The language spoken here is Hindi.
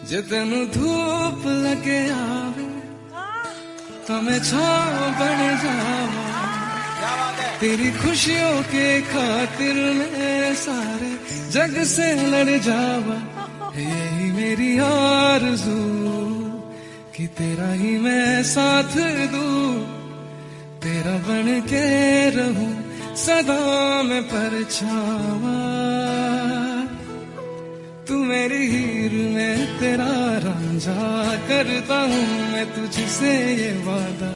जे तेनू धूप लगे आवे हमें छाव बन जावा, तेरी खुशियों के खातिर मैं सारे जग से लड़ जावा। यही मेरी आरज़ू कि तेरा ही मैं साथ दूं, तेरा बन के रहूं सदा मैं परछावा। तू मेरी हीर में तेरा रांझा, करता हूँ मैं तुझसे ये वादा।